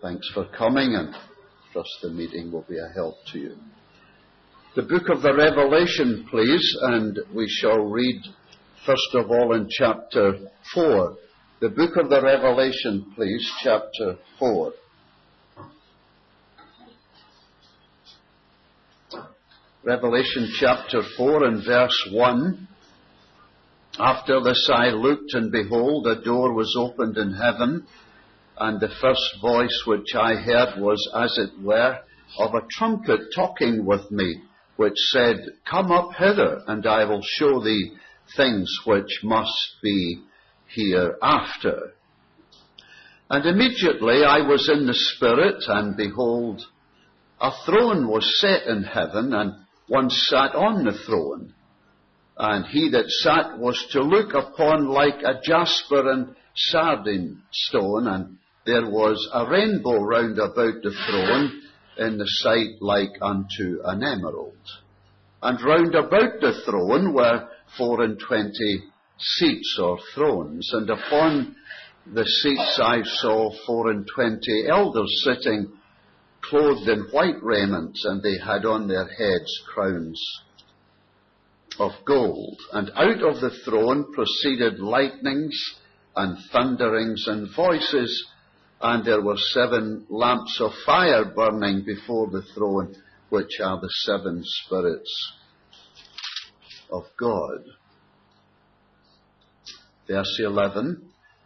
Thanks for coming, and trust the meeting will be a help to you. The book of the Revelation, please, and we shall read first of all in chapter 4. The book of the Revelation, please, chapter 4. Revelation chapter 4 and verse 1. After this I looked, and behold, a door was opened in heaven, and the first voice which I heard was, as it were, of a trumpet talking with me, which said, Come up hither, and I will show thee things which must be hereafter. And immediately I was in the Spirit, and behold, a throne was set in heaven, and one sat on the throne. And he that sat was to look upon like a jasper and sardine stone, and there was a rainbow round about the throne, in the sight like unto an emerald. And round about the throne were 24 seats or thrones, and upon the seats I saw 24 elders sitting, clothed in white raiment, and they had on their heads crowns of gold. And out of the throne proceeded lightnings and thunderings and voices, and there were 7 lamps of fire burning before the throne, which are the 7 spirits of God. Verse 11.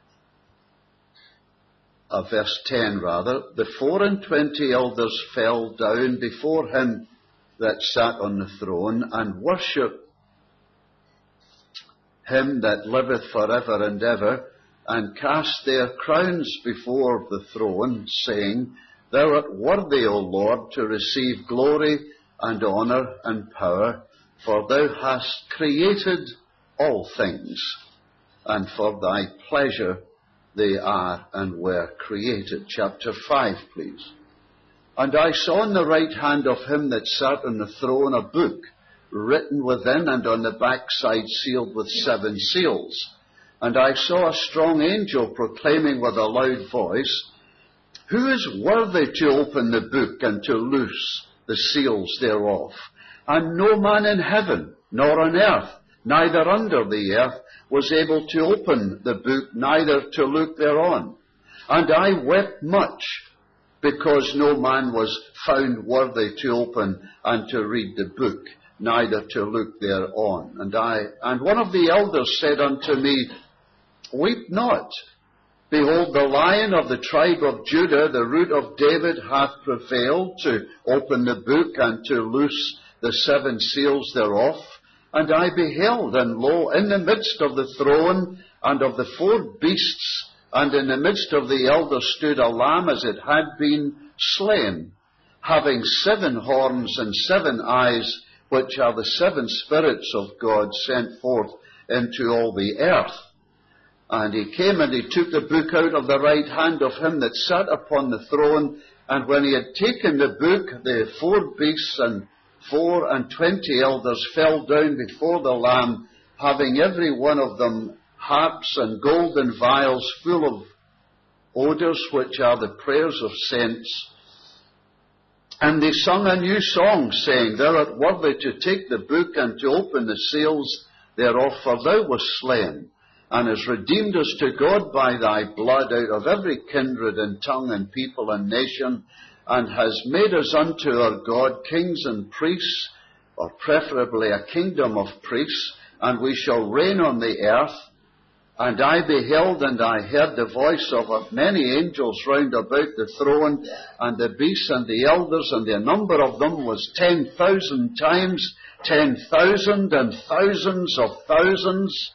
Verse 10 rather. The 24 elders fell down before him that sat on the throne, and worshipped him that liveth forever and ever, and cast their crowns before the throne, saying, Thou art worthy, O Lord, to receive glory and honour and power, for thou hast created all things, and for thy pleasure they are and were created. Chapter 5, please. And I saw on the right hand of him that sat on the throne a book, written within and on the backside sealed with 7 seals. And I saw a strong angel proclaiming with a loud voice, Who is worthy to open the book and to loose the seals thereof? And no man in heaven, nor on earth, neither under the earth, was able to open the book, neither to look thereon. And I wept much, because no man was found worthy to open and to read the book, neither to look thereon. And one of the elders said unto me, Weep not. Behold, the Lion of the tribe of Judah, the Root of David, hath prevailed to open the book and to loose the 7 seals thereof. And I beheld, and lo, in the midst of the throne and of the 4 beasts, and in the midst of the elders stood a lamb as it had been slain, having 7 horns and 7 eyes, which are the 7 spirits of God sent forth into all the earth. And he came and he took the book out of the right hand of him that sat upon the throne. And when he had taken the book, the 4 beasts and 24 elders fell down before the Lamb, having every one of them harps and golden vials full of odours, which are the prayers of saints. And they sung a new song, saying, Thou art worthy to take the book and to open the seals thereof, for thou wast slain, and hast redeemed us to God by thy blood out of every kindred and tongue and people and nation, and hast made us unto our God kings and priests, or preferably a kingdom of priests, and we shall reign on the earth. And I beheld, and I heard the voice of many angels round about the throne, and the beasts and the elders, and the number of them was 10,000 times 10,000 and thousands of thousands.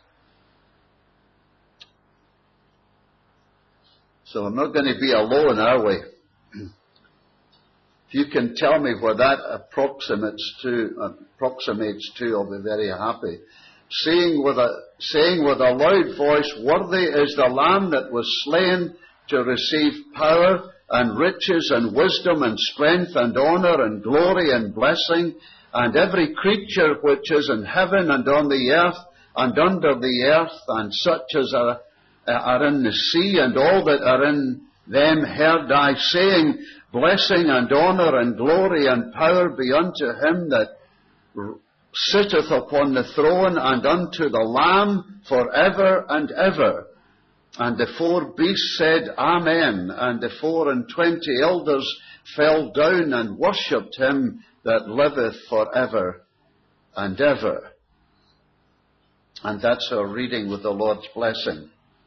So I'm not going to be alone, are we? If you can tell me where that approximates to, I'll be very happy. Saying with a loud voice, Worthy is the Lamb that was slain to receive power and riches and wisdom and strength and honour and glory and blessing, and every creature which is in heaven and on the earth and under the earth, and such as are in the sea, and all that are in Them heard I saying, Blessing and honour and glory and power be unto him that sitteth upon the throne and unto the Lamb for ever and ever. And the 4 beasts said, Amen. And the 24 elders fell down and worshipped him that liveth for ever and ever. And that's our reading with the Lord's blessing.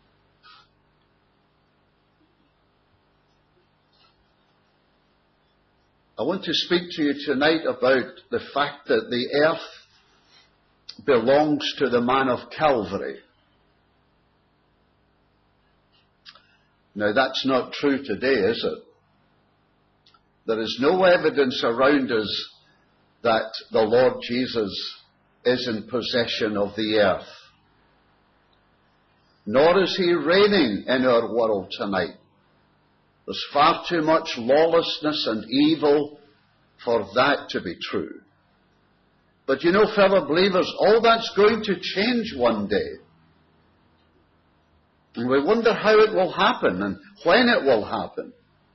I want to speak to you tonight about the fact that the earth belongs to the man of Calvary. Now that's not true today, is it? There is no evidence around us that the Lord Jesus is in possession of the earth. Nor is he reigning in our world tonight. There's far too much lawlessness and evil for that to be true. But you know, fellow believers, all that's going to change one day. And we wonder how it will happen and when it will happen.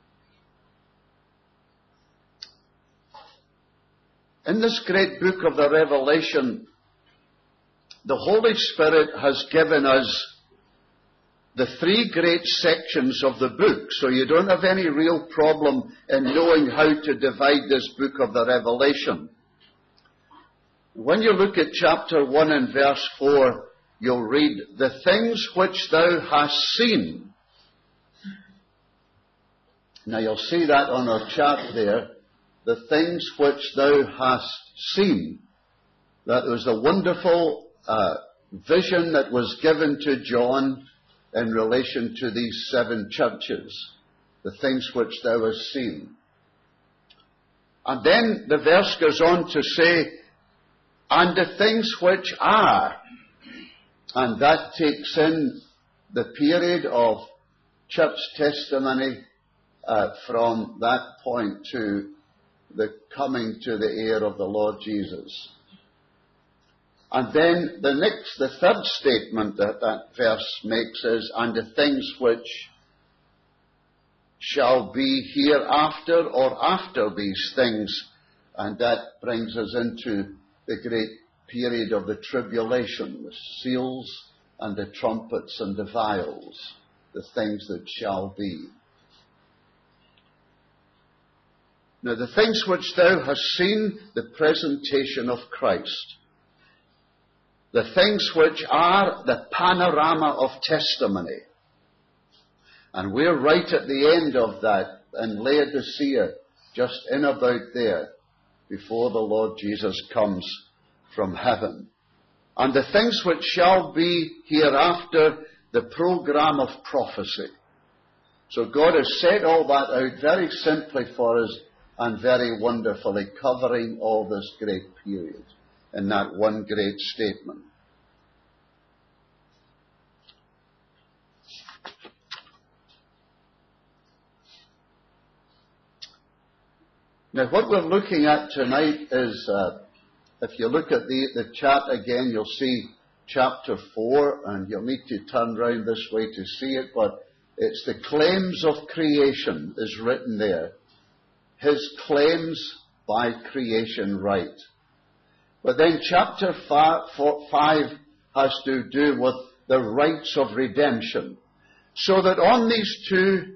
In this great book of the Revelation, the Holy Spirit has given us the 3 great sections of the book, so you don't have any real problem in knowing how to divide this book of the Revelation. When you look at chapter 1 and verse 4, you'll read, The things which thou hast seen. Now you'll see that on our chart there, the things which thou hast seen. That was the wonderful vision that was given to John in relation to these 7 churches, the things which thou hast seen. And then the verse goes on to say, and the things which are. And that takes in the period of church testimony from that point to the coming to the heir of the Lord Jesus. And then the third statement that verse makes is, and the things which shall be hereafter or after these things. And that brings us into the great period of the tribulation, the seals and the trumpets and the vials, the things that shall be. Now the things which thou hast seen, the presentation of Christ. The things which are the panorama of testimony. And we're right at the end of that in Laodicea, just in about there, before the Lord Jesus comes from heaven. And the things which shall be hereafter, the program of prophecy. So God has set all that out very simply for us and very wonderfully, covering all this great period in that one great statement. Now what we're looking at tonight is, if you look at the chart again, you'll see chapter 4, and you'll need to turn round this way to see it, but it's the claims of creation is written there. His claims by creation right. But then chapter 5 has to do with the rights of redemption. So that on these 2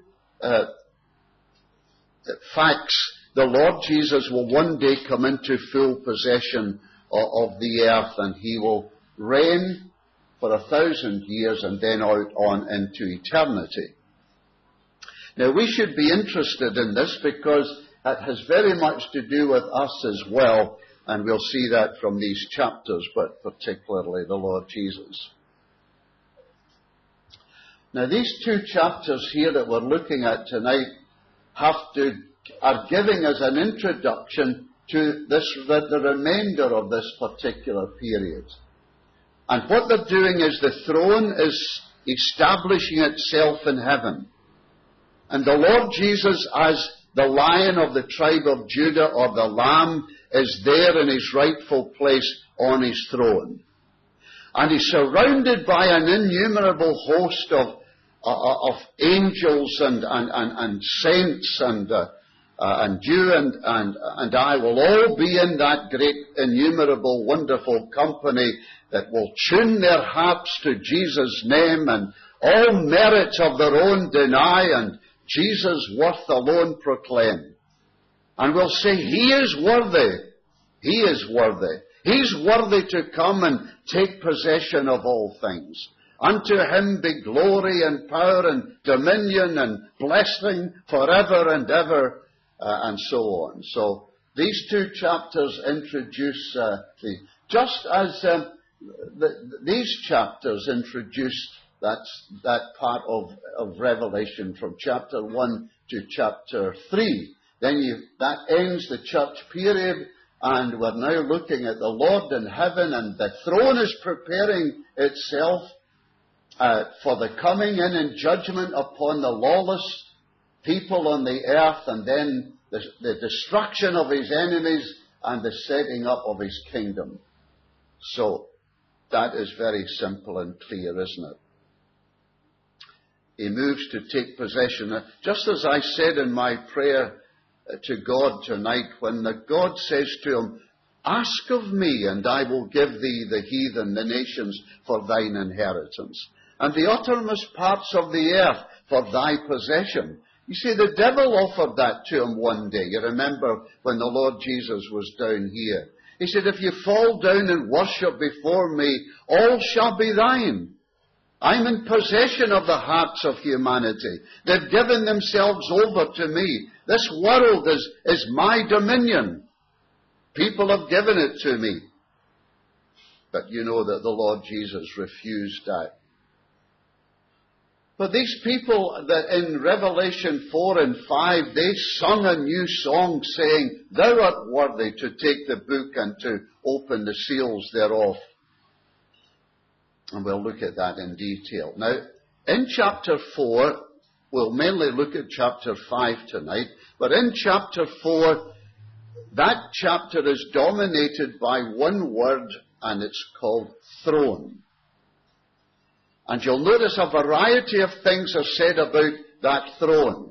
facts, the Lord Jesus will one day come into full possession of the earth, and he will reign for 1,000 years and then out on into eternity. Now we should be interested in this because it has very much to do with us as well, and we'll see that from these chapters, but particularly the Lord Jesus. Now these 2 chapters here that we're looking at tonight are giving us an introduction to the remainder of this particular period. And what they're doing is the throne is establishing itself in heaven. And the Lord Jesus, as the Lion of the tribe of Judah, or the Lamb, is there in his rightful place on his throne. And he's surrounded by an innumerable host of angels and saints and you and I will all be in that great, innumerable, wonderful company that will tune their harps to Jesus' name and all merits of their own deny and Jesus' worth alone proclaim. And we'll say, He is worthy. He is worthy. He's worthy to come and take possession of all things. Unto Him be glory and power and dominion and blessing forever and ever, and so on. So these two chapters introduce just as these chapters introduce that part of Revelation from chapter 1 to chapter 3. Then that ends the church period, and we're now looking at the Lord in heaven, and the throne is preparing itself for the coming in judgment upon the lawless people on the earth, and then the destruction of His enemies and the setting up of His kingdom. So that is very simple and clear, isn't it? He moves to take possession. Just as I said in my prayer to God tonight, when God says to him, ask of me, and I will give thee the heathen, the nations, for thine inheritance, and the uttermost parts of the earth for thy possession. You see, the devil offered that to him one day. You remember when the Lord Jesus was down here. He said, if you fall down and worship before me, all shall be thine. I'm in possession of the hearts of humanity. They've given themselves over to me. This world is my dominion. People have given it to me. But you know that the Lord Jesus refused that. But these people that in Revelation 4 and 5, they sung a new song saying, Thou art worthy to take the book and to open the seals thereof. And we'll look at that in detail. Now, in chapter 4, we'll mainly look at chapter 5 tonight, but in chapter 4, that chapter is dominated by one word, and it's called throne. And you'll notice a variety of things are said about that throne.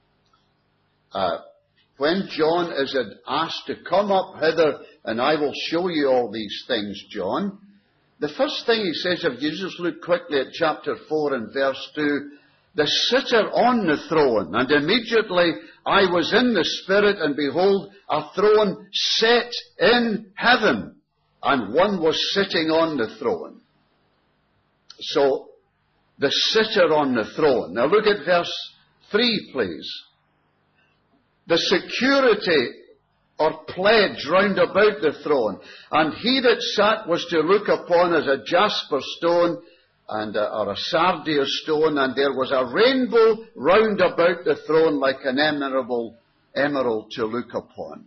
When John is asked to come up hither, and I will show you all these things, John, the first thing he says, if you just look quickly at chapter 4 and verse 2, the sitter on the throne, and immediately I was in the Spirit, and behold, a throne set in heaven, and one was sitting on the throne. So, the sitter on the throne. Now look at verse 3, please. The security or pledge round about the throne. And he that sat was to look upon as a jasper stone, and or a sardius stone, and there was a rainbow round about the throne like an emerald to look upon.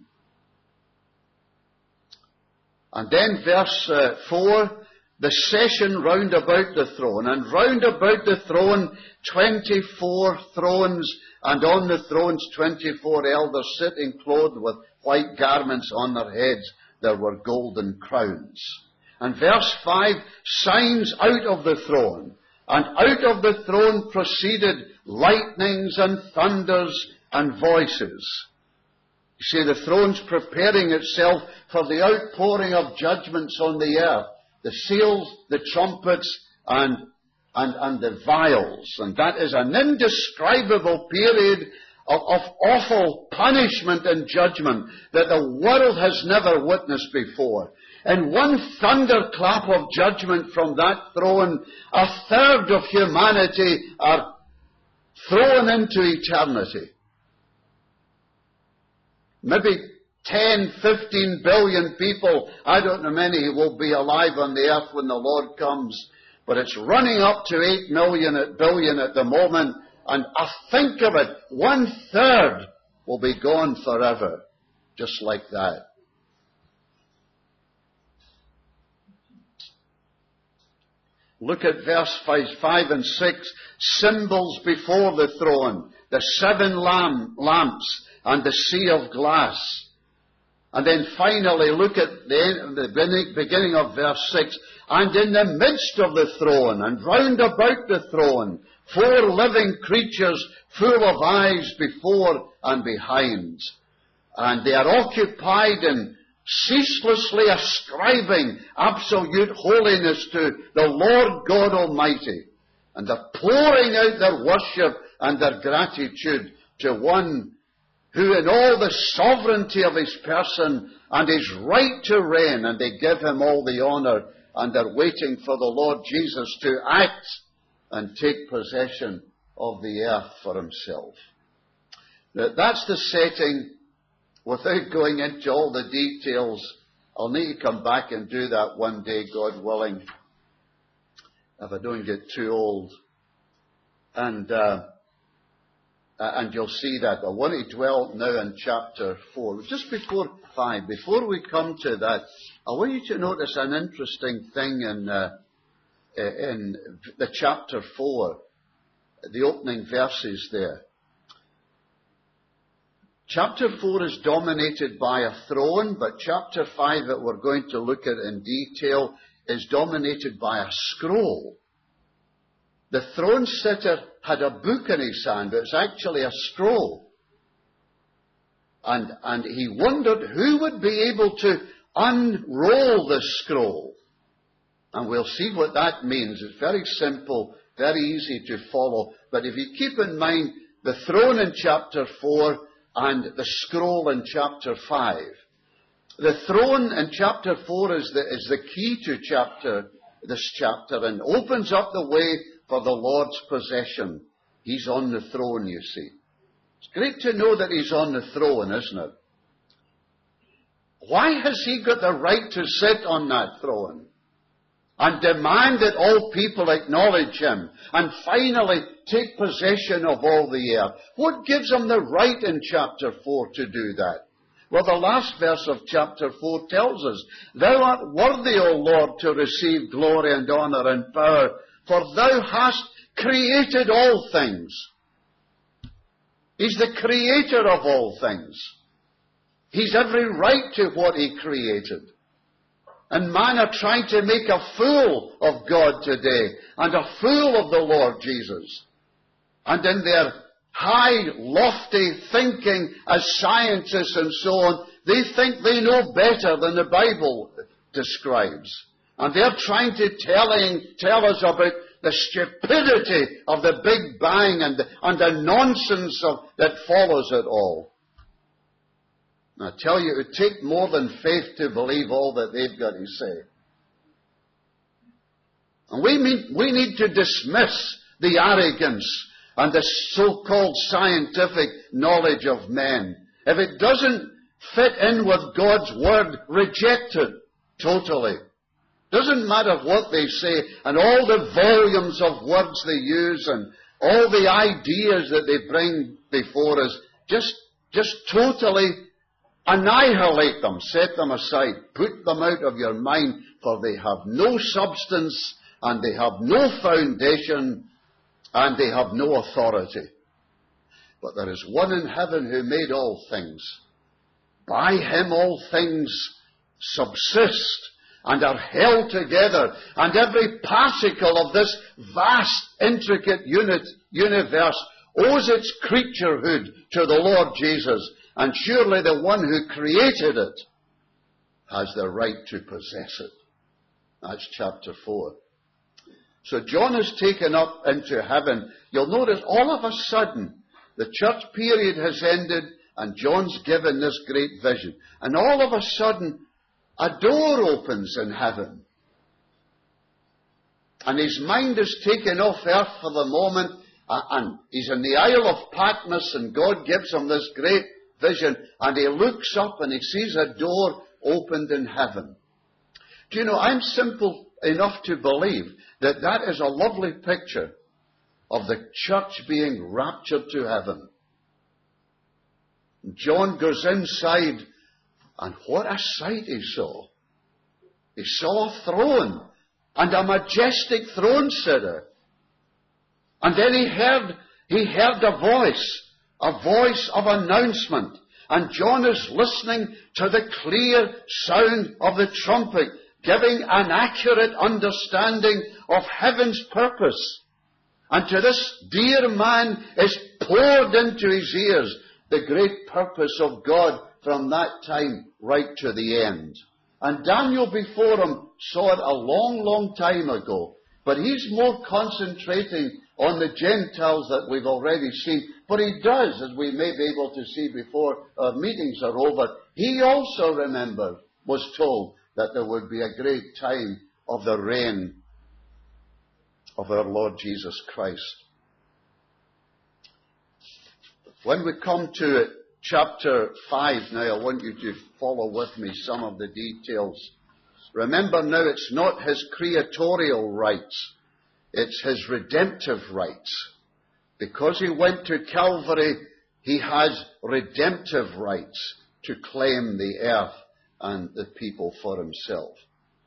And then verse 4, the session round about the throne, and round about the throne 24 thrones, and on the thrones 24 elders sitting clothed with white garments on their heads. There were golden crowns. And verse 5, signs out of the throne, and out of the throne proceeded lightnings and thunders and voices. You see, the throne's preparing itself for the outpouring of judgments on the earth. The seals, the trumpets, and the vials. And that is an indescribable period of awful punishment and judgment that the world has never witnessed before. In one thunderclap of judgment from that throne, a third of humanity are thrown into eternity. Maybe 10, 15 billion people, I don't know many, will be alive on the earth when the Lord comes. But it's running up to 8 billion at the moment. And think of it, 1/3 will be gone forever. Just like that. Look at verse 5 and 6. Symbols before the throne. The 7 lamps and the sea of glass. And then finally look at the beginning of verse 6. And in the midst of the throne, and round about the throne, 4 living creatures full of eyes before and behind. And they are occupied in ceaselessly ascribing absolute holiness to the Lord God Almighty. And they're pouring out their worship and their gratitude to one who in all the sovereignty of his person and his right to reign, and they give him all the honor, and they're waiting for the Lord Jesus to act and take possession of the earth for himself. That's the setting. Without going into all the details, I'll need to come back and do that one day, God willing, if I don't get too old. And you'll see that. I want to dwell now in chapter 4. Just before 5, before we come to that, I want you to notice an interesting thing in the chapter 4, the opening verses there. Chapter 4 is dominated by a throne, but chapter 5 that we're going to look at in detail is dominated by a scroll. The throne sitter had a book in his hand. It's actually a scroll. And he wondered who would be able to unroll the scroll. And we'll see what that means. It's very simple, very easy to follow. But if you keep in mind the throne in chapter 4 and the scroll in chapter 5. The throne in chapter 4 is the key to this chapter, and opens up the way for the Lord's possession. He's on the throne, you see. It's great to know that he's on the throne, isn't it? Why has he got the right to sit on that throne and demand that all people acknowledge him and finally take possession of all the earth? What gives him the right in chapter 4 to do that? Well, the last verse of chapter 4 tells us, Thou art worthy, O Lord, to receive glory and honor and power, for thou hast created all things. He's the creator of all things. He's every right to what he created. And man are trying to make a fool of God today, and a fool of the Lord Jesus. And in their high, lofty thinking as scientists and so on, they think they know better than the Bible describes. And they're trying to tell us about the stupidity of the Big Bang and the nonsense that follows it all. And I tell you, it would take more than faith to believe all that they've got to say. And we need to dismiss the arrogance and the so-called scientific knowledge of men. If it doesn't fit in with God's Word, reject it totally. Doesn't matter what they say and all the volumes of words they use and all the ideas that they bring before us. Just totally annihilate them, set them aside, put them out of your mind, for they have no substance and they have no foundation and they have no authority. But there is one in heaven who made all things. By him all things subsist and are held together, and every particle of this vast, intricate universe owes its creaturehood to the Lord Jesus, and surely the one who created it has the right to possess it. That's chapter 4. So John is taken up into heaven. You'll notice all of a sudden the church period has ended and John's given this great vision. And all of a sudden a door opens in heaven. And his mind is taken off earth for the moment, and he's in the Isle of Patmos, and God gives him this great vision, and he looks up and he sees a door opened in heaven. Do you know, I'm simple enough to believe that that is a lovely picture of the church being raptured to heaven. John goes inside, and what a sight he saw. He saw a throne and a majestic throne sitter. And then he heard a voice of announcement. And John is listening to the clear sound of the trumpet, giving an accurate understanding of heaven's purpose. And to this dear man is poured into his ears the great purpose of God from that time right to the end. And Daniel before him saw it a long, long time ago. But he's more concentrating on the Gentiles that we've already seen. But he does, as we may be able to see before our meetings are over, he also, remember, was told that there would be a great time of the reign of our Lord Jesus Christ. When we come to chapter 5 now, I want you to follow with me some of the details. Remember now, it's not his creatorial rights, it's his redemptive rights. Because he went to Calvary, he has redemptive rights to claim the earth and the people for himself.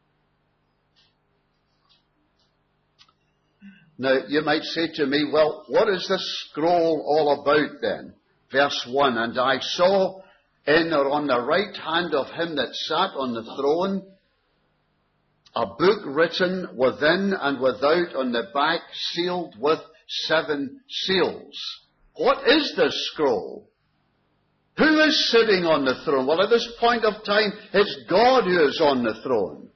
Now, you might say to me, well, what is this scroll all about then? Verse 1, and I saw in or on the right hand of him that sat on the throne a book written within and without on the back, sealed with 7 seals. What is this scroll? Who is sitting on the throne? Well, at this point of time, it's God who is on the throne.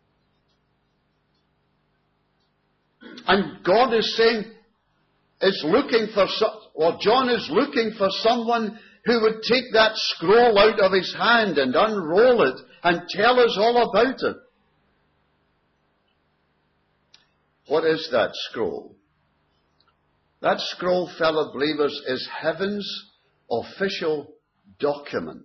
And God is saying, John is looking for someone who would take that scroll out of his hand and unroll it and tell us all about it. What is that scroll? That scroll, fellow believers, is heaven's official document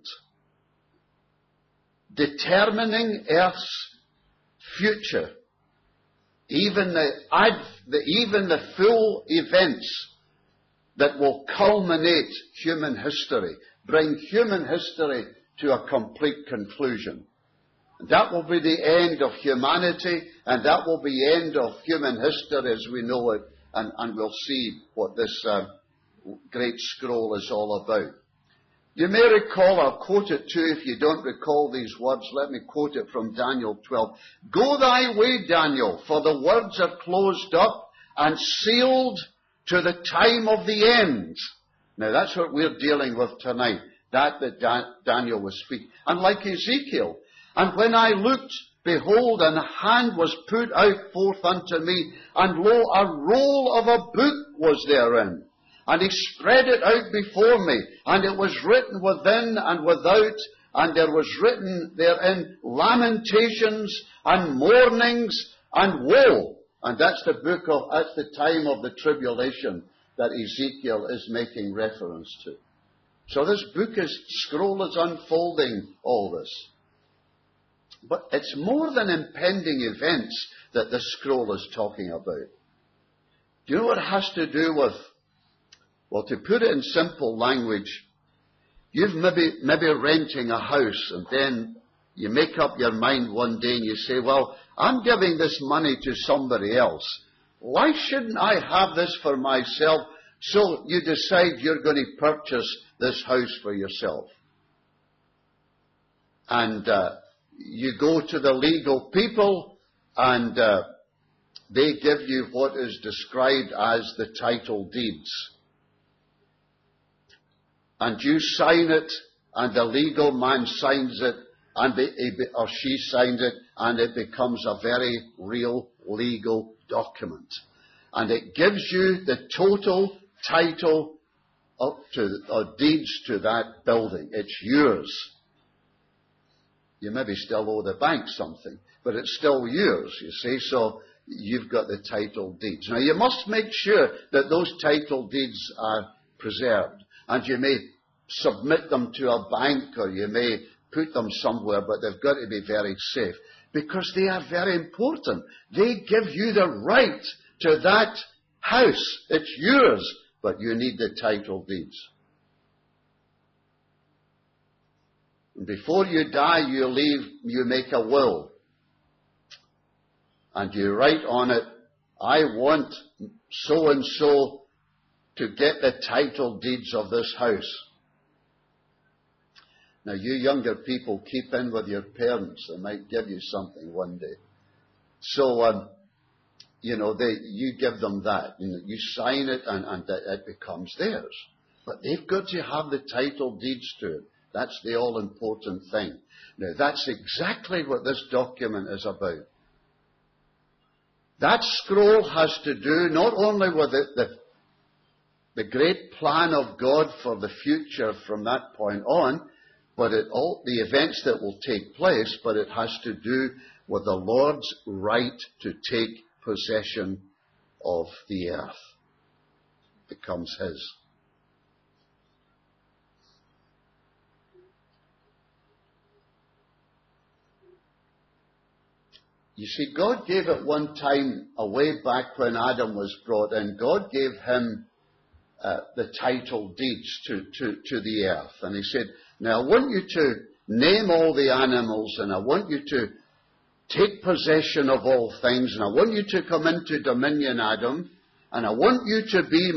determining earth's future, even the full events that will culminate human history, bring human history to a complete conclusion. That will be the end of humanity, and that will be the end of human history as we know it, and we'll see what this great scroll is all about. You may recall, I'll quote it too if you don't recall these words. Let me quote it from Daniel 12. Go thy way, Daniel, for the words are closed up and sealed to the time of the end. Now that's what we're dealing with tonight, that Daniel was speaking. And like Ezekiel, and when I looked, behold, and a hand was put out forth unto me, and lo, a roll of a book was therein. And he spread it out before me, and it was written within and without, and there was written therein lamentations and mournings and woe. And that's the time of the tribulation that Ezekiel is making reference to. So this scroll is unfolding all this. But it's more than impending events that this scroll is talking about. Do you know what it has to do with? Well, to put it in simple language, you've maybe renting a house, and then you make up your mind one day and you say, well, I'm giving this money to somebody else. Why shouldn't I have this for myself? So you decide you're going to purchase this house for yourself. And you go to the legal people, and they give you what is described as the title deeds. And you sign it, and the legal man signs it, and or she signs it, and it becomes a very real legal document. And it gives you the total title or deeds to that building. It's yours. You maybe still owe the bank something, but it's still yours, you see, so you've got the title deeds. Now, you must make sure that those title deeds are preserved, and you may submit them to a bank, or you may put them somewhere, but they've got to be very safe, because they are very important. They give you the right to that house. It's yours, but you need the title deeds. Before you die, you make a will. And you write on it, I want so and so to get the title deeds of this house. Now, you younger people, keep in with your parents. They might give you something one day. So, you give them that. You sign it and it becomes theirs. But they've got to have the title deeds to it. That's the all-important thing. Now, that's exactly what this document is about. That scroll has to do not only with the great plan of God for the future from that point on, but all the events that will take place, but it has to do with the Lord's right to take possession of the earth. It becomes His. You see, God gave at one time, way back when Adam was brought in, God gave him the title deeds to the earth. And He said, now I want you to name all the animals, and I want you to take possession of all things, and I want you to come into dominion, Adam, and I want you to be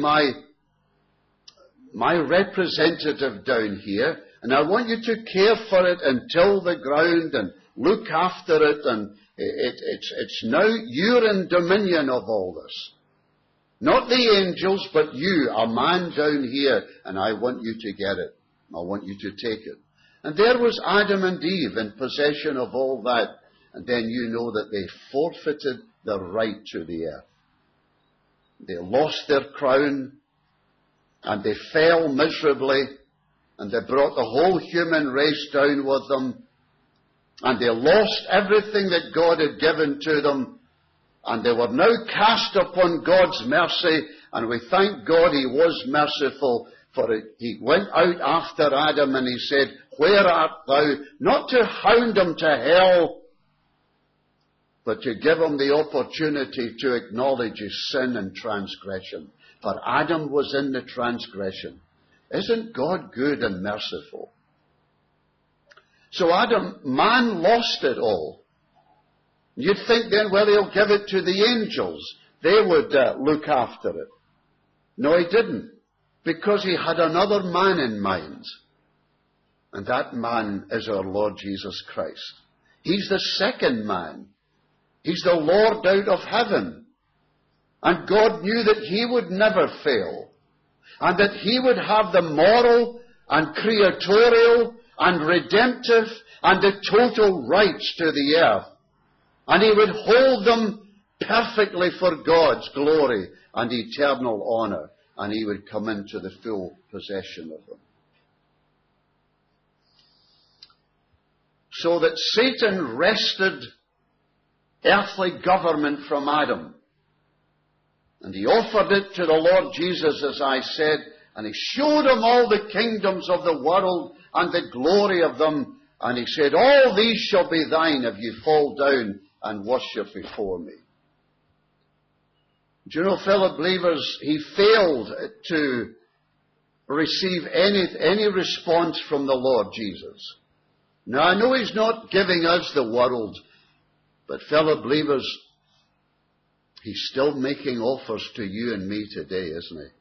my representative down here, and I want you to care for it and till the ground and look after it, and it's now you're in dominion of all this. Not the angels, but you, a man down here, and I want you to get it. I want you to take it. And there was Adam and Eve in possession of all that, and then you know that they forfeited the right to the earth. They lost their crown, and they fell miserably, and they brought the whole human race down with them, and they lost everything that God had given to them, and they were now cast upon God's mercy, and we thank God He was merciful, for He went out after Adam and He said, where art thou? Not to hound him to hell, but to give him the opportunity to acknowledge his sin and transgression. For Adam was in the transgression. Isn't God good and merciful? So man lost it all. You'd think then, well, He'll give it to the angels. They would look after it. No, He didn't. Because He had another man in mind. And that man is our Lord Jesus Christ. He's the second man. He's the Lord out of heaven. And God knew that He would never fail. And that He would have the moral and creatorial and redemptive and the total rights to the earth. And He would hold them perfectly for God's glory and eternal honor. And He would come into the full possession of them. So that Satan wrested earthly government from Adam. And he offered it to the Lord Jesus, as I said, and He showed him all the kingdoms of the world and the glory of them. And He said, all these shall be thine if you fall down and worship before me. Do you know, fellow believers, he failed to receive any response from the Lord Jesus. Now, I know He's not giving us the world, but fellow believers, He's still making offers to you and me today, isn't He?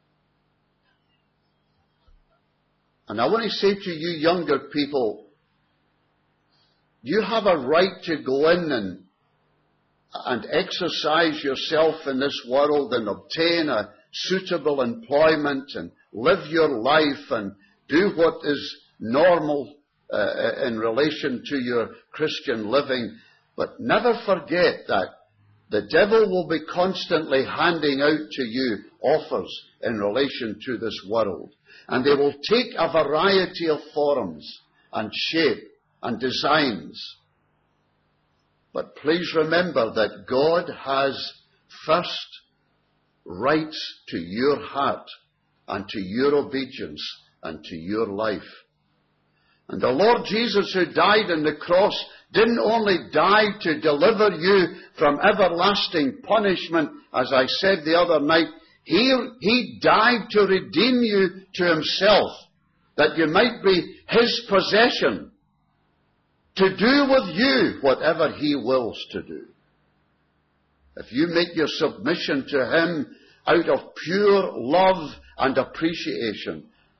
And I want to say to you younger people, you have a right to go in and exercise yourself in this world and obtain a suitable employment and live your life and do what is normal in relation to your Christian living. But never forget that the devil will be constantly handing out to you offers in relation to this world. And they will take a variety of forms and shape and designs. But please remember that God has first rights to your heart and to your obedience and to your life. And the Lord Jesus, who died on the cross, didn't only die to deliver you from everlasting punishment, as I said the other night. He died to redeem you to Himself, that you might be His possession, to do with you whatever He wills to do. If you make your submission to Him out of pure love and appreciation,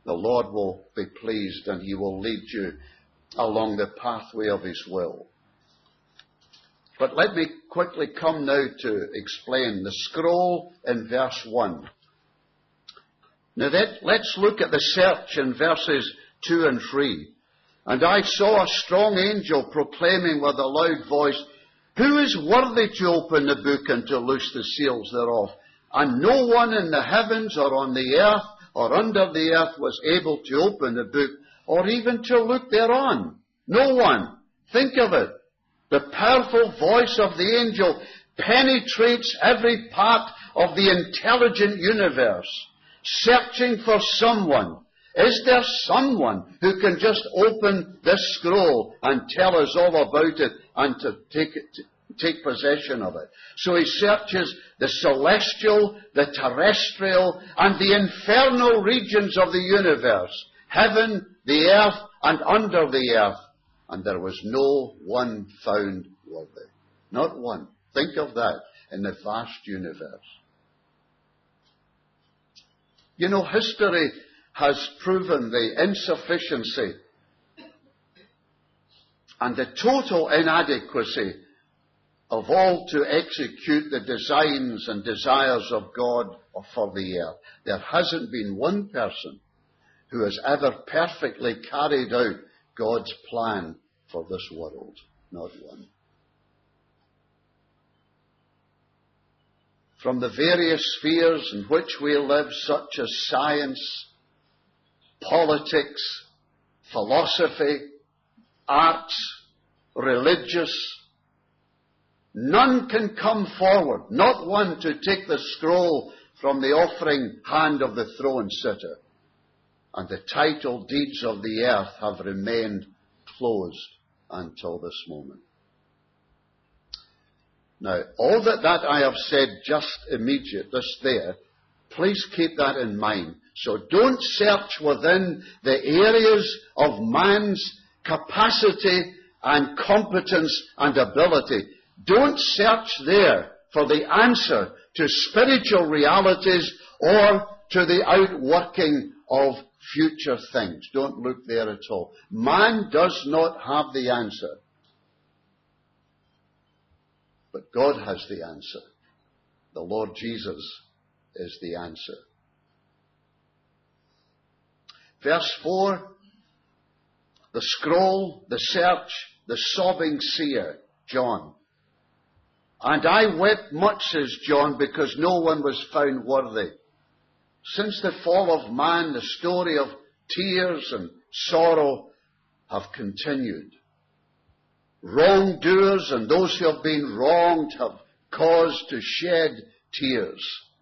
the Lord will be pleased and He will lead you along the pathway of His will. But let me quickly come now to explain the scroll in verse 1. Now let's look at the search in verses 2 and 3. And I saw a strong angel proclaiming with a loud voice, "Who is worthy to open the book and to loose the seals thereof?" And no one in the heavens or on the earth or under the earth was able to open the book or even to look thereon. No one. Think of it. The powerful voice of the angel penetrates every part of the intelligent universe, searching for someone. Is there someone who can just open this scroll and tell us all about it and to take possession of it? So he searches the celestial, the terrestrial, and the infernal regions of the universe, heaven, the earth, and under the earth. And there was no one found worthy. Not one. Think of that in the vast universe. You know, history has proven the insufficiency and the total inadequacy of all to execute the designs and desires of God for the earth. There hasn't been one person who has ever perfectly carried out God's plan for this world. Not one. From the various spheres in which we live, such as science, politics, philosophy, arts, religious, none can come forward, not one to take the scroll from the offering hand of the throne sitter. And the title deeds of the earth have remained closed until this moment. Now, all that I have said just there, please keep that in mind. So don't search within the areas of man's capacity and competence and ability. Don't search there for the answer to spiritual realities or to the outworking of future things. Don't look there at all. Man does not have the answer. But God has the answer. The Lord Jesus is the answer. Verse 4, the scroll, the search, the sobbing seer, John. And I wept much, says John, because no one was found worthy. Since the fall of man, the story of tears and sorrow have continued. Wrongdoers and those who have been wronged have cause to shed tears.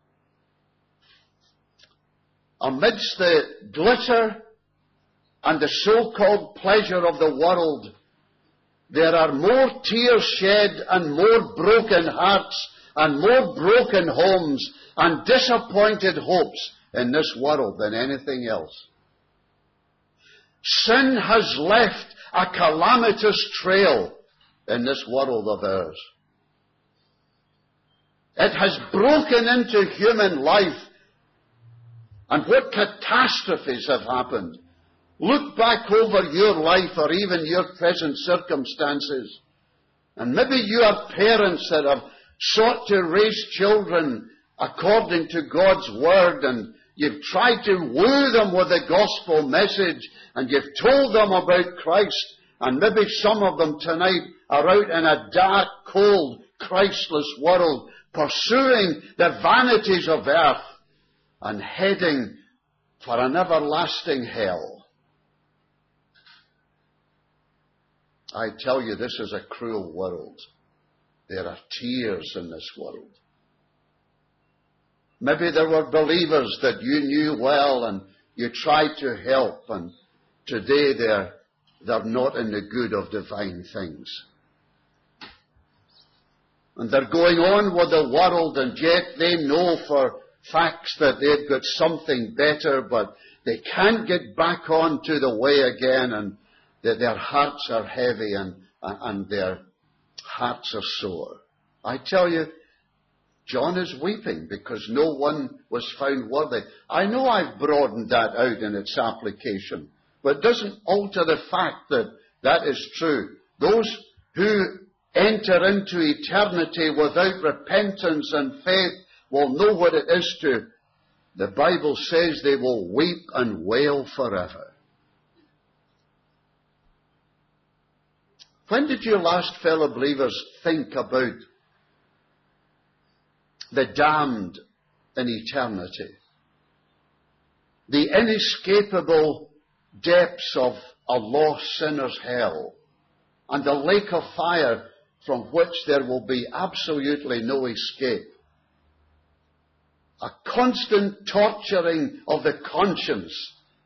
Amidst the glitter and the so-called pleasure of the world, there are more tears shed and more broken hearts and more broken homes and disappointed hopes in this world than anything else. Sin has left a calamitous trail in this world of ours. It has broken into human life. And what catastrophes have happened? Look back over your life or even your present circumstances. And maybe you are parents that have sought to raise children according to God's Word, and you've tried to woo them with the gospel message, and you've told them about Christ, and maybe some of them tonight are out in a dark, cold, Christless world, pursuing the vanities of earth and heading for an everlasting hell. I tell you, this is a cruel world. There are tears in this world. Maybe there were believers that you knew well and you tried to help, and today they're not in the good of divine things. And they're going on with the world, and yet they know for facts that they've got something better, but they can't get back onto the way again, and that their hearts are heavy and their hearts are sore. I tell you, John is weeping because no one was found worthy. I know I've broadened that out in its application, but it doesn't alter the fact that that is true. Those who enter into eternity without repentance and faith will know what it is to, the Bible says, they will weep and wail forever. When did you last, fellow believers, think about the damned in eternity? The inescapable depths of a lost sinner's hell, and the lake of fire from which there will be absolutely no escape. A constant torturing of the conscience.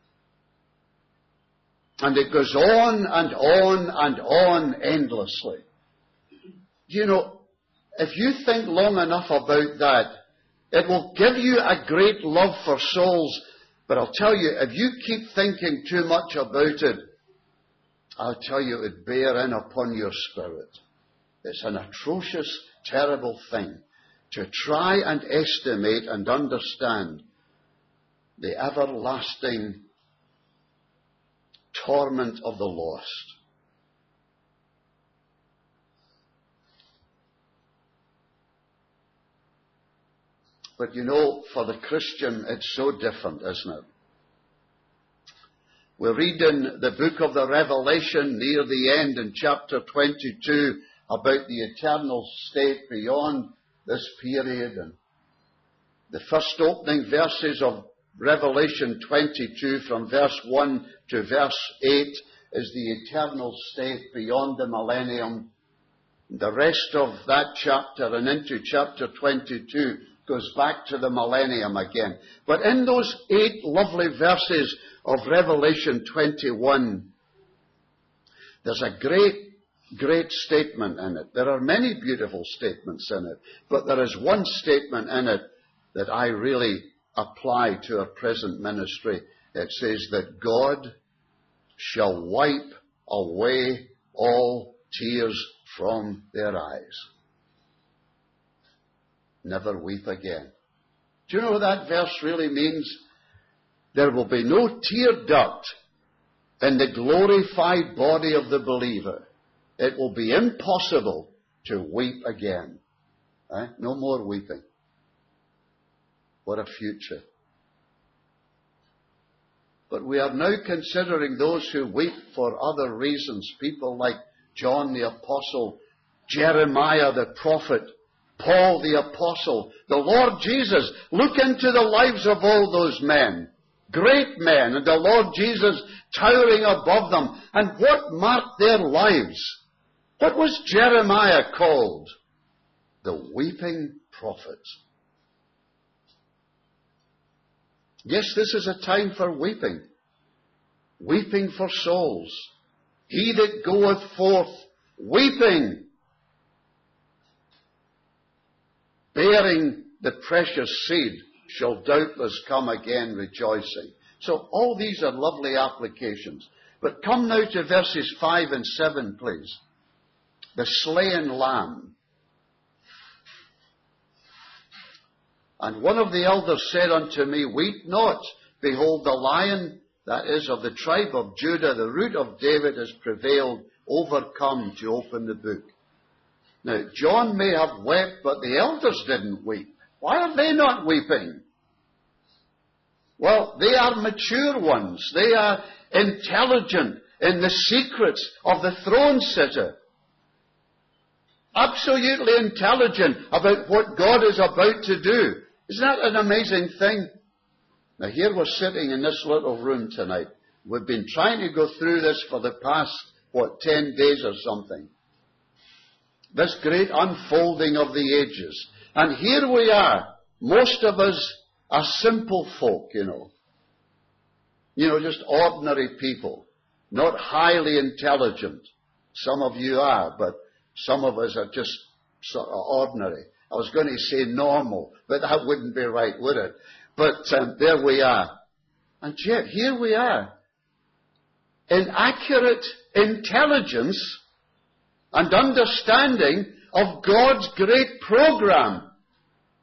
And it goes on and on and on endlessly. You know, if you think long enough about that, it will give you a great love for souls. But I'll tell you, if you keep thinking too much about it, I'll tell you, it would bear in upon your spirit. It's an atrocious, terrible thing to try and estimate and understand the everlasting torment of the lost. But you know, for the Christian, it's so different, isn't it? We read in the book of the Revelation, near the end in chapter 22, about the eternal state beyond this period. And the first opening verses of Revelation 22, from verse 1 to verse 8, is the eternal state beyond the millennium. The rest of that chapter and into chapter 22 goes back to the millennium again. But in those 8 lovely verses of Revelation 21, there's a great statement in it. There are many beautiful statements in it, but there is one statement in it that I really apply to our present ministry. It says that God shall wipe away all tears from their eyes. Never weep again. Do you know what that verse really means? There will be no tear duct in the glorified body of the believer. It will be impossible to weep again. No more weeping. What a future. But we are now considering those who weep for other reasons. People like John the Apostle, Jeremiah the prophet, Paul the Apostle, the Lord Jesus. Look into the lives of all those men. Great men, and the Lord Jesus towering above them. And what marked their lives? What was Jeremiah called? The weeping prophet. Yes, this is a time for weeping. Weeping for souls. He that goeth forth weeping, bearing the precious seed, shall doubtless come again rejoicing. So all these are lovely applications. But come now to verses 5 and 7, please. The slain lamb. And one of the elders said unto me, Weep not, behold, the Lion, that is of the tribe of Judah, the root of David, has prevailed, overcome to open the book. Now, John may have wept, but the elders didn't weep. Why are they not weeping? Well, they are mature ones. They are intelligent in the secrets of the throne sitter. Absolutely intelligent about what God is about to do. Isn't that an amazing thing? Now, here we're sitting in this little room tonight. We've been trying to go through this for the past, 10 days or something. This great unfolding of the ages. And here we are. Most of us are simple folk, just ordinary people. Not highly intelligent. Some of you are, but some of us are just sort of ordinary. I was going to say normal, but that wouldn't be right, would it? But there we are. And yet, here we are. In accurate intelligence and understanding of God's great program.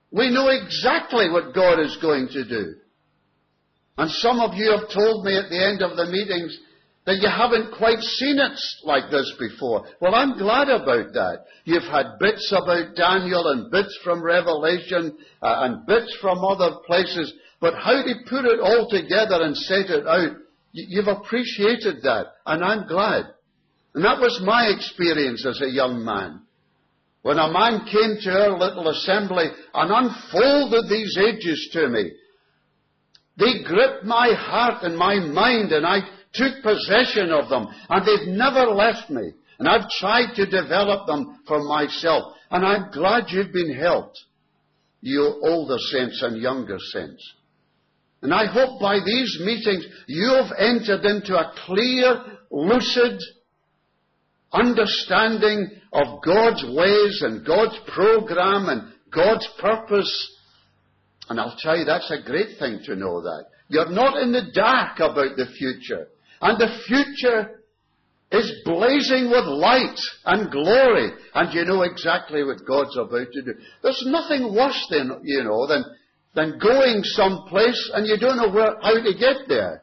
We know exactly what God is going to do. And some of you have told me at the end of the meetings that you haven't quite seen it like this before. Well, I'm glad about that. You've had bits about Daniel and bits from Revelation and bits from other places, but how they put it all together and set it out, you've appreciated that, and I'm glad. And that was my experience as a young man. When a man came to our little assembly and unfolded these ages to me, they gripped my heart and my mind, and I took possession of them, and they've never left me. And I've tried to develop them for myself. And I'm glad you've been helped, you older saints and younger saints. And I hope by these meetings you've entered into a clear, lucid understanding of God's ways and God's program and God's purpose. And I'll tell you, that's a great thing to know that. You're not in the dark about the future. And the future is blazing with light and glory. And you know exactly what God's about to do. There's nothing worse than going someplace and you don't know how to get there.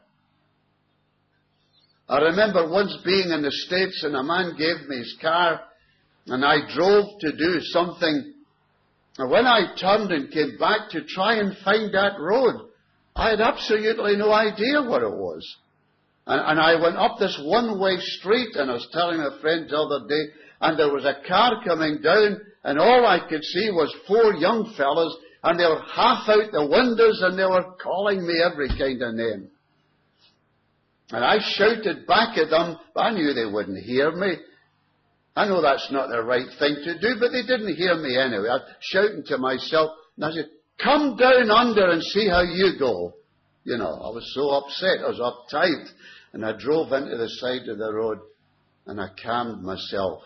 I remember once being in the States and a man gave me his car and I drove to do something. And when I turned and came back to try and find that road, I had absolutely no idea what it was. And I went up this one-way street, and I was telling a friend the other day, and there was a car coming down, and all I could see was 4 young fellas, and they were half out the windows, and they were calling me every kind of name. And I shouted back at them, but I knew they wouldn't hear me. I know that's not the right thing to do, but they didn't hear me anyway. I was shouting to myself, and I said, "Come down under and see how you go." You know, I was so upset, I was uptight. And I drove into the side of the road and I calmed myself.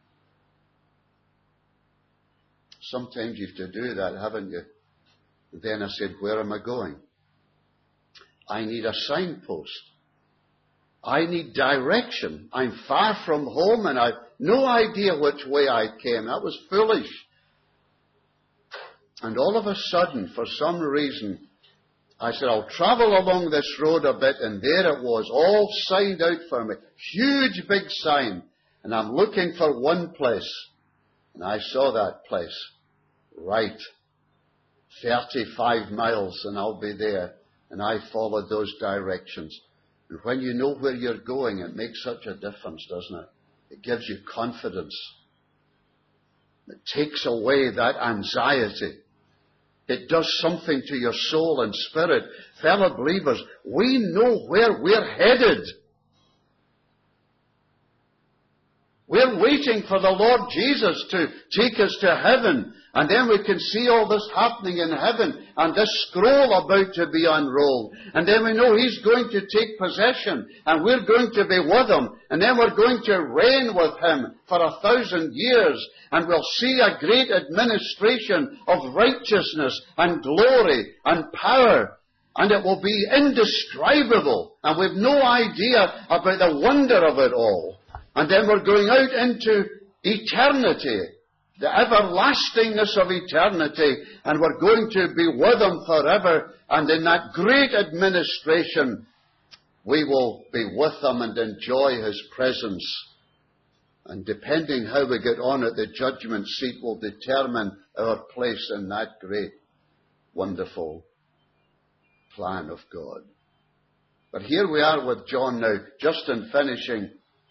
Sometimes you have to do that, haven't you? And then I said, where am I going? I need a signpost. I need direction. I'm far from home and I've no idea which way I came. That was foolish. And all of a sudden, for some reason, I said, I'll travel along this road a bit, and there it was, all signed out for me. Huge big sign. And I'm looking for one place. And I saw that place. Right. 35 miles and I'll be there. And I followed those directions. And when you know where you're going, it makes such a difference, doesn't it? It gives you confidence. It takes away that anxiety. It does something to your soul and spirit. Fellow believers, we know where we're headed. We're waiting for the Lord Jesus to take us to heaven. And then we can see all this happening in heaven and this scroll about to be unrolled. And then we know He's going to take possession and we're going to be with Him. And then we're going to reign with Him for 1,000 years. And we'll see a great administration of righteousness and glory and power. And it will be indescribable. And we've no idea about the wonder of it all. And then we're going out into eternity, the everlastingness of eternity, and we're going to be with Him forever. And in that great administration, we will be with Him and enjoy His presence. And depending how we get on at the judgment seat will determine our place in that great, wonderful plan of God. But here we are with John now, just in finishing.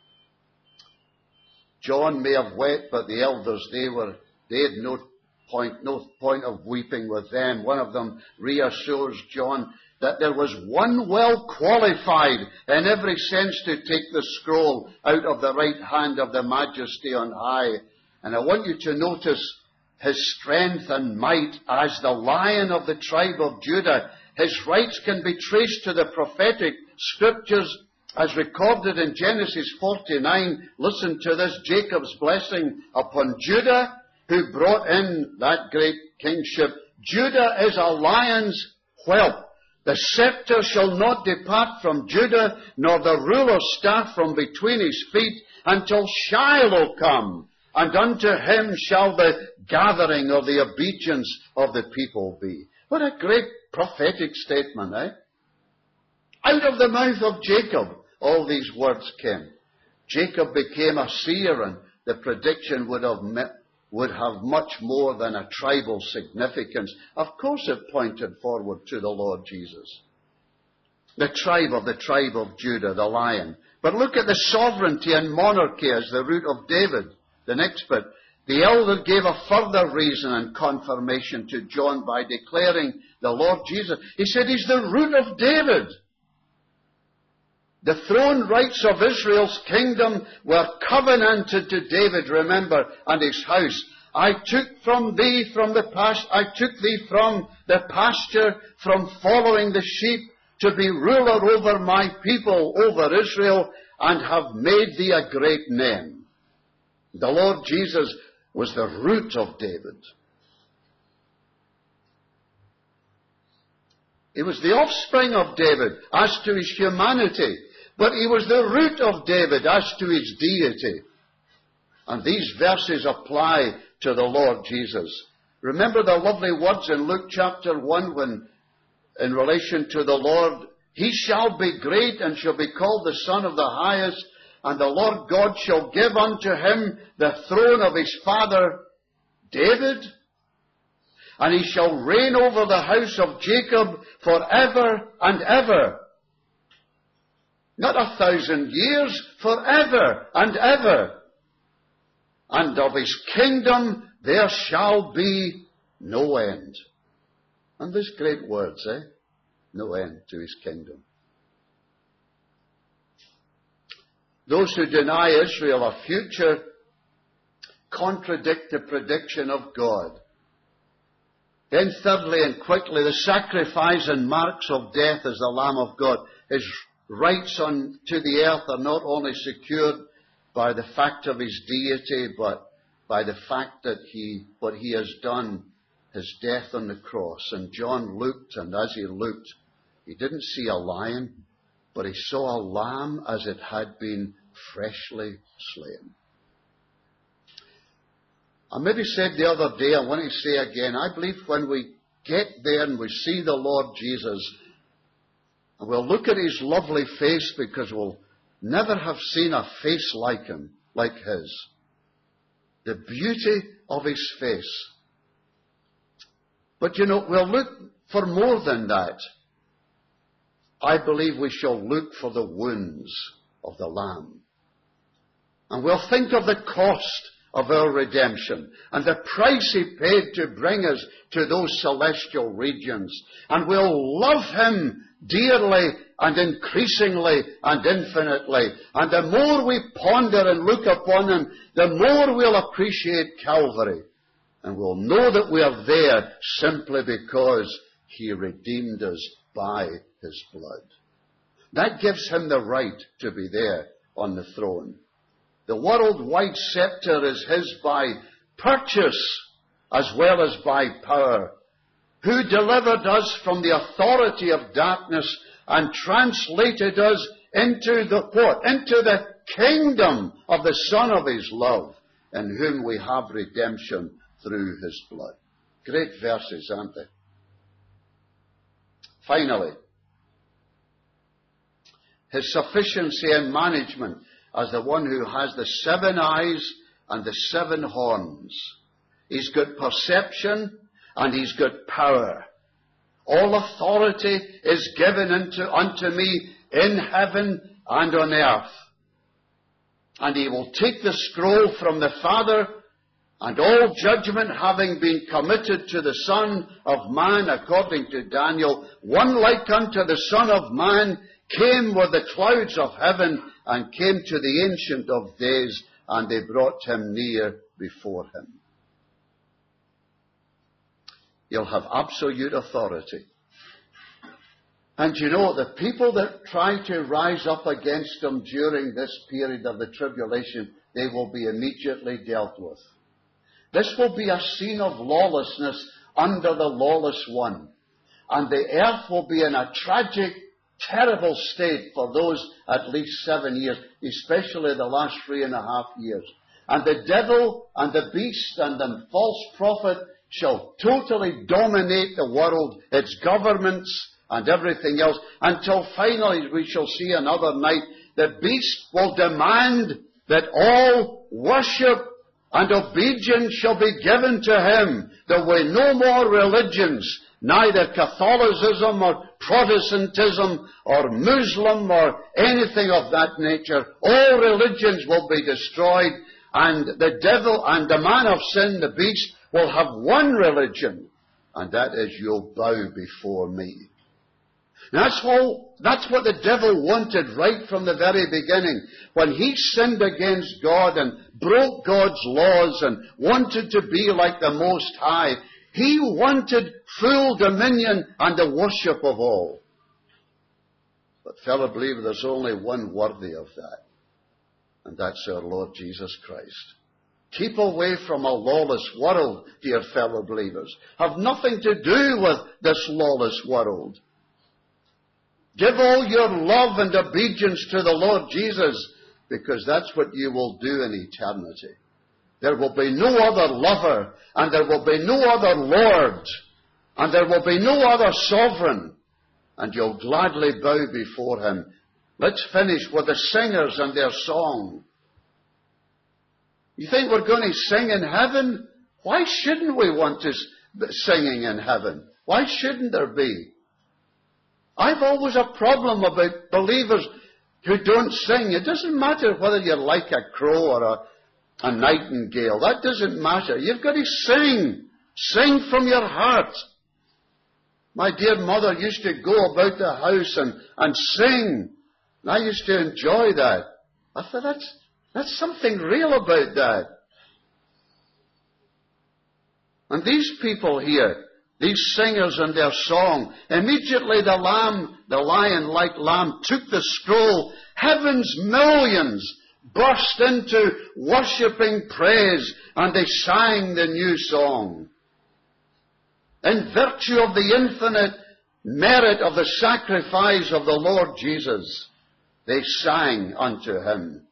John may have wept, but the elders, they had no point of weeping with them. One of them reassures John that there was one well qualified in every sense to take the scroll out of the right hand of the Majesty on high. And I want you to notice His strength and might as the Lion of the tribe of Judah. His rights can be traced to the prophetic scriptures as recorded in Genesis 49. Listen to this, Jacob's blessing upon Judah, who brought in that great kingship. Judah is a lion's whelp. The scepter shall not depart from Judah, nor the ruler's staff from between his feet, until Shiloh come. And unto him shall the gathering or the obedience of the people be. What a great prophetic statement, eh? Out of the mouth of Jacob, all these words came. Jacob became a seer, and the prediction would have much more than a tribal significance. Of course it pointed forward to the Lord Jesus. The tribe of Judah, the lion. But look at the sovereignty and monarchy as the root of David. The next bit. The elder gave a further reason and confirmation to John by declaring the Lord Jesus. He said he's the root of David. The throne rights of Israel's kingdom were covenanted to David, remember, and his house. I took thee from the pasture, from following the sheep, to be ruler over my people, over Israel, and have made thee a great name. The Lord Jesus was the root of David. He was the offspring of David as to his humanity, but he was the root of David as to his deity. And these verses apply to the Lord Jesus. Remember the lovely words in Luke chapter 1 when, in relation to the Lord, he shall be great and shall be called the Son of the Highest, and the Lord God shall give unto him the throne of his father David, and he shall reign over the house of Jacob forever and ever. Not 1,000 years, forever and ever. And of his kingdom there shall be no end. And these great words, eh? No end to his kingdom. Those who deny Israel a future contradict the prediction of God. Then thirdly and quickly, the sacrifice and marks of death as the Lamb of God. His rights to the earth are not only secured by the fact of his deity, but by the fact that what he has done, his death on the cross. And John looked, and as he looked, he didn't see a lion, but he saw a lamb as it had been freshly slain. I maybe said the other day, I want to say again, I believe when we get there and we see the Lord Jesus, and we'll look at his lovely face, because we'll never have seen a face like him, like his. The beauty of his face. But we'll look for more than that. I believe we shall look for the wounds of the Lamb. And we'll think of the cost of our redemption and the price he paid to bring us to those celestial regions. And we'll love him dearly and increasingly and infinitely. And the more we ponder and look upon him, the more we'll appreciate Calvary. And we'll know that we are there simply because he redeemed us by his blood. That gives him the right to be there on the throne. The worldwide scepter is his by purchase as well as by power, who delivered us from the authority of darkness and translated us into the what? Into the kingdom of the Son of his love, in whom we have redemption through his blood. Great verses, aren't they? Finally, his sufficiency in management as the one who has the 7 eyes and the 7 horns. He's got perception and he's got power. All authority is given unto me in heaven and on earth. And he will take the scroll from the Father, and all judgment having been committed to the Son of Man, according to Daniel, one like unto the Son of Man came with the clouds of heaven and came to the Ancient of Days, and they brought him near before him. He'll have absolute authority. And the people that try to rise up against him during this period of the tribulation, they will be immediately dealt with. This will be a scene of lawlessness under the lawless one. And the earth will be in a tragic, terrible state for those at least 7 years, especially the last 3.5 years. and the devil and the beast and the false prophet shall totally dominate the world, its governments and everything else, until finally we shall see another night. The beast will demand that all worship and obedience shall be given to him. There will be no more religions, neither Catholicism or Protestantism or Muslim or anything of that nature. All religions will be destroyed, and the devil and the man of sin, the beast, will have one religion, and that is, you'll bow before me. That's what the devil wanted right from the very beginning. When he sinned against God and broke God's laws and wanted to be like the Most High, he wanted full dominion and the worship of all. But fellow believer, there's only one worthy of that, and that's our Lord Jesus Christ. Keep away from a lawless world, dear fellow believers. Have nothing to do with this lawless world. Give all your love and obedience to the Lord Jesus, because that's what you will do in eternity. There will be no other lover, and there will be no other Lord, and there will be no other sovereign, and you'll gladly bow before him. Let's finish with the singers and their song. You think we're going to sing in heaven? Why shouldn't we want to singing in heaven? Why shouldn't there be? I've always a problem about believers who don't sing. It doesn't matter whether you're like a crow or a nightingale. That doesn't matter. You've got to sing. Sing from your heart. My dear mother used to go about the house and sing. And I used to enjoy that. I thought, that's something real about that. And these people here, these singers and their song, immediately the lion-like lamb took the scroll. Heaven's millions burst into worshipping praise, and they sang the new song. In virtue of the infinite merit of the sacrifice of the Lord Jesus, they sang unto him.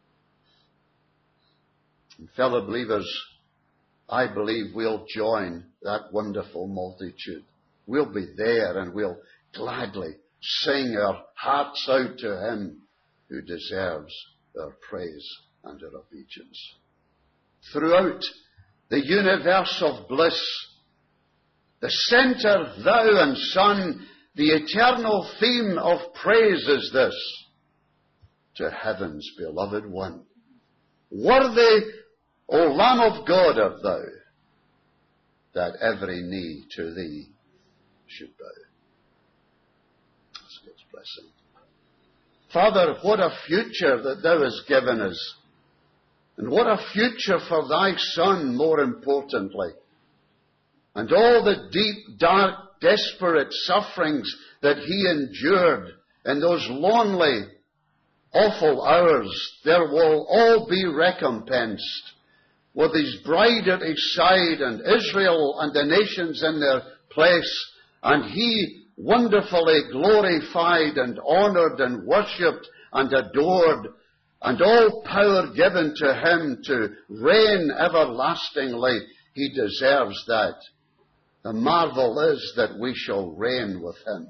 And fellow believers, I believe we'll join that wonderful multitude. We'll be there and we'll gladly sing our hearts out to him who deserves our praise and our obedience. Throughout the universe of bliss, the centre, thou and Son, the eternal theme of praise is this: to heaven's beloved one. Worthy, O Lamb of God, art thou, that every knee to thee should bow. That's God's blessing. Father, what a future that thou hast given us. And what a future for thy Son, more importantly. And all the deep, dark, desperate sufferings that he endured in those lonely, awful hours, there will all be recompensed with his bride at his side and Israel and the nations in their place, and he wonderfully glorified and honoured and worshipped and adored, and all power given to him to reign everlastingly. He deserves that. The marvel is that we shall reign with him.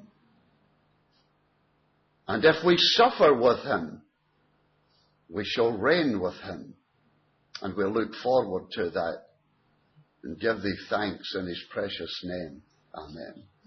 And if we suffer with him, we shall reign with him. And we'll look forward to that and give thee thanks in his precious name. Amen.